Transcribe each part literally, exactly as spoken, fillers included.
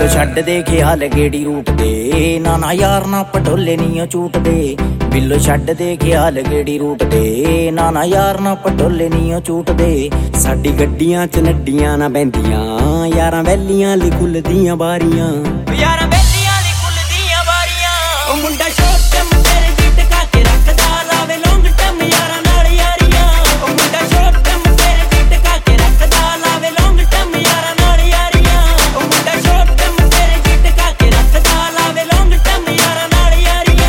ਬਿੱਲੋ ਛੱਡ ਦੇ ਖਿਆਲ ਗੇੜੀ ਰੂਟ ਦੇ, ਨਾ ਨਾ ਯਾਰ ਨਾ ਪਟੋਲੇ ਨੀ ਝੂਟ ਦੇ। ਬਿੱਲੋ ਛੱਡ ਦੇ ਖਿਆਲ ਗੇੜੀ ਰੂਟ ਦੇ, ਨਾ ਨਾ ਯਾਰ ਨਾ ਪਟੋਲੇ ਨੀ ਝੂਟ ਦੇ। ਸਾਡੀ ਗੱਡੀਆਂ ਚ ਨੱਡੀਆਂ ਨਾ ਬਹਿੰਦੀਆਂ, ਯਾਰਾਂ ਵੈਲੀਆਂ ਲਈ ਖੁੱਲਦੀਆਂ ਬਾਰੀਆਂ, ਯਾਰਾਂ ਵੈਲੀਆਂ ਲਈ ਖੁੱਲਦੀਆਂ ਬਾਰੀਆਂ। ਉਹ ਮੁੰਡਾ ਸ਼ੋਰਟ ਟਰਮ ਤੇਰੇ ਦੀ ਟਕਾ ਕੇ ਰੱਖਦਾ, ਲਾਵੇ ਲੌਂਗ ਟਰਮ ਯਾਰਾਂ ਨਾਲ ਯਾਰੀਆਂ। ਉਹ ਮੁੰਡਾ ਸ਼ੋਰਟ ਟਰਮ ਤੇਰੇ ਦੀ ਟਕਾ ਕੇ ਰੱਖਦਾ, ਲਾਵੇ ਲੌਂਗ ਟਰਮ ਯਾਰਾਂ ਨਾਲ ਯਾਰੀਆਂ। ਉਹ ਮੁੰਡਾ ਸ਼ੋਰਟ ਟਰਮ ਤੇਰੇ ਦੀ ਟਕਾ ਕੇ ਰੱਖਦਾ, ਲਾਵੇ ਲੌਂਗ ਟਰਮ ਯਾਰਾਂ ਨਾਲ ਯਾਰੀਆਂ।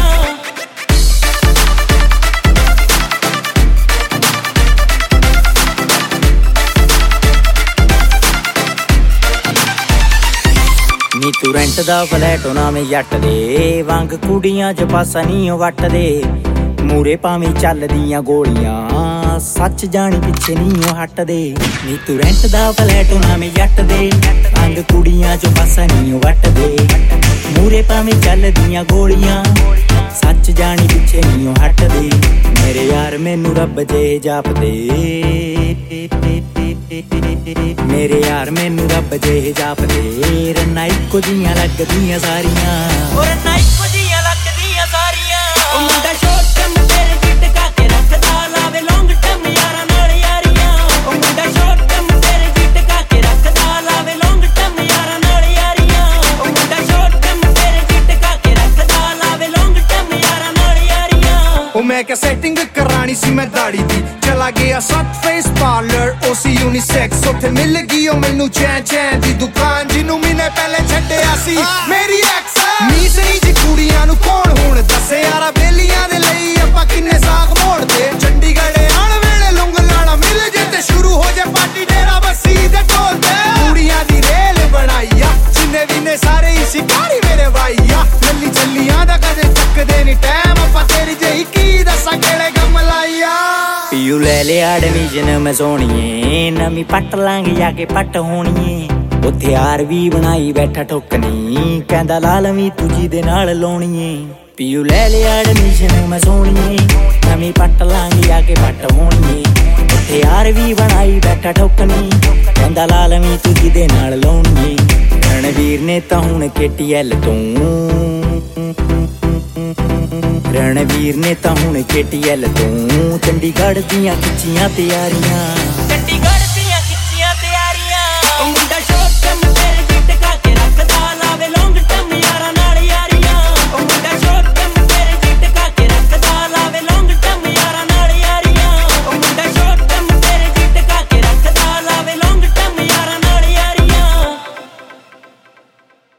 ਨੀ ਤੂੰ ਰੈਂਟ ਦਾ ਫਲੈਟ ਨਾ ਮੈਂ ਜੱਟ ਦੇ, ਵਾਂਗ ਕੁੜੀਆਂ ਚ ਪਾਸਾ ਨੀ ਵੱਟ ਦੇ। ਮੂਰੇ ਭਾਵੇਂ ਚੱਲਦੀਆਂ ਗੋਲੀਆਂ, ਸੱਚ ਜਾਣੀ ਪਿੱਛੇ ਨੀ ਹਟਦੇ। ਨੀ ਤੂੰ ਰੈਂਟ ਦਾ ਫਲੈਟ ਨਾ ਮੈਂ ਜੱਟ ਦੇ, ਵਾਂਗ ਕੁੜੀਆਂ ਚ ਪਾਸਾ ਨੀ ਵੱਟ ਦੇ। ਮੂਰੇ ਭਾਵੇਂ ਚੱਲਦੀਆਂ ਗੋਲੀਆਂ, ਸੱਚ ਜਾਣੀ ਪਿੱਛੇ ਨੀ ਹਟਦੇ। ਮੇਰੇ ਯਾਰ ਮੈਨੂੰ ਰੱਬ ਜੇ ਜਾਪਦੇ, ਮੇਰੇ ਯਾਰ ਮੈਨੂੰ ਰੱਬ ਜੇ ਜਾਪਦੇ। ਰੰਨਾਂ ਇੱਕੋ ਜਿਹੀਆਂ ਲੱਗਦੀਆਂ ਸਾਰੀਆਂ, ਉਹ ਰੰਨਾਂ ਇੱਕੋ ਜਿਹੀਆਂ ਲੱਗਦੀਆਂ ਸਾਰੀਆਂ। ਉਹ ਮੁੰਡਾ ਸ਼ੋਰਟ ਟਰਮ ਤੇਰੇ ਦੀ ਟਕਾ ਕੇ ਰੱਖਦਾ, ਲਾਵੇ ਲੌਂਗ ਟਰਮ ਯਾਰਾਂ ਨਾਲ ਯਾਰੀਆਂ। ਉਹ ਮੁੰਡਾ ਸ਼ੋਰਟ ਟਰਮ ਤੇਰੇ ਦੀ ਟਕਾ ਕੇ ਰੱਖਦਾ, ਲਾਵੇ ਲੌਂਗ ਟਰਮ ਯਾਰਾਂ ਨਾਲ ਯਾਰੀਆਂ। ਉਹ ਮੁੰਡਾ ਸ਼ੋਰਟ ਟਰਮ ਤੇਰੇ ਦੀ ਟਕਾ ਕੇ ਰੱਖਦਾ, ਲਾਵੇ ਲੌਂਗ ਟਰਮ ਯਾਰਾਂ ਨਾਲ ਯਾਰੀਆਂ। ਉਹ ਮੈਂ ਕਿਹਾ ਸੈਟਿੰਗ ਕਰਾਣੀ ਸੀ ਮੈਂ ਦਾੜੀ ਦੀ, ਚਲਾ ਗਿਆ ਸੱਤ ਫੇਸ ਪਾਰਲਰ ਉਹ ਸੀ ਯੂਨੀਸੈਕਸ। ਉੱਥੇ ਮਿਲ ਗਈ ਉਹ ਮੈਨੂੰ ਚੈਂ ਚੈਂ ਦੀ ਦੁਕਾਨ, ਜਿਹਨੂੰ ਮਹੀਨੇ ਪਹਿਲੇ ਛੱਡਿਆ ਸੀ ਮੇਰੀ ਐਕਸ। ਮੀਸਰੀ ਜੀ ਕੁੜੀਆਂ ਨੂੰ ਕੌਣ ਹੁਣ ਦੱਸੇ, ਯਾਰਾ ਬੇਲੀਆਂ ਦੇ ਲਈ ਆਪਾਂ ਕਿੰਨੇ ਸਾਖ ਮੋੜਦੇ। ਚੰਡੀਗੜ੍ਹ ਆਣ ਵੇਲੇ ਲੁੰਗ ਲਾਣਾ ਮਿਲ ਜੇ ਤੇ ਸ਼ੁਰੂ ਹੋ ਜਾ ਪਾਰਟੀ ਡੇਰਾ ਬੱਸੀ ਦੇ ਢੋਲ ਤੇ। ਕੁੜੀਆਂ ਦੀ ਰੇਲ ਬਣਾਈਆ, ਜਿੰਨੇ ਵੀ ਨੇ ਸਾਰੇ ਹੀ ਸ਼ਿਕਾਰੀ ਮੇਰੇ ਬਾਈਆ। ਲੱਲੀ ਚੱਲੀਆਂ ਦਾ ਕਦੇ ਚੱਕਦੇ ਨੀ ਟਾਈਮ, ਆਪਾਂ ਤੇਰੀ ਜਿਹੀ ਕੀ ਦੱਸਾਂ ਕਿਹੜੇ ਗਮ ਲਾਈਆ। ਪੀਯੂ ਲੈ ਲਿਆ ਐਡਮਿਸ਼ਨ ਮੈਂ ਸੋਹਣੀਏ, ਨਵੀਂ ਪੱਟ ਲਾਂਗੇ ਜਾ ਕੇ ਪੱਟ ਹੋਣੀਏ। ਉੱਥੇ ਯਾਰ ਵੀ ਬਣਾਈ ਬੈਠਾ ਠੋਕਣੀ, ਕਹਿੰਦਾ ਲਾ ਲਵੀਂ ਤੂੰ ਜਿਹਦੇ ਨਾਲ ਲਾਉਣੀਏ। ਪੀਯੂ ਲੈ ਲਿਆ ਐਡਮਿਸ਼ਨ ਮੈਂ ਸੋਹਣੀਏ, ਨਵੀਂ ਪੱਟ ਲਾਂਗੇ ਜਾ ਕੇ ਪੱਟ ਹੋਣੀਏ। ਉੱਥੇ ਯਾਰ ਵੀ ਬਣਾਈ ਬੈਠਾ ਠੋਕਣੀ, ਕਹਿੰਦਾ ਲਾ ਲਵੀਂ ਤੂੰ ਜਿਹਦੇ ਨਾਲ ਲਾਉਣੀਏ। ਰਣਵੀਰ ਨੇ ਤਾਂ ਹੁਣ ਕੇ ਟੀ ਐਲ ਤੋਂ, ਰਣਵੀਰ ਨੇ ਤਾਂ ਹੁਣ ਕੇ ਟੀ ਐਲ ਤੋਂ ਚੰਡੀਗੜ੍ਹ ਦੀਆਂ ਖਿੱਚੀਆਂ ਤਿਆਰੀਆਂ।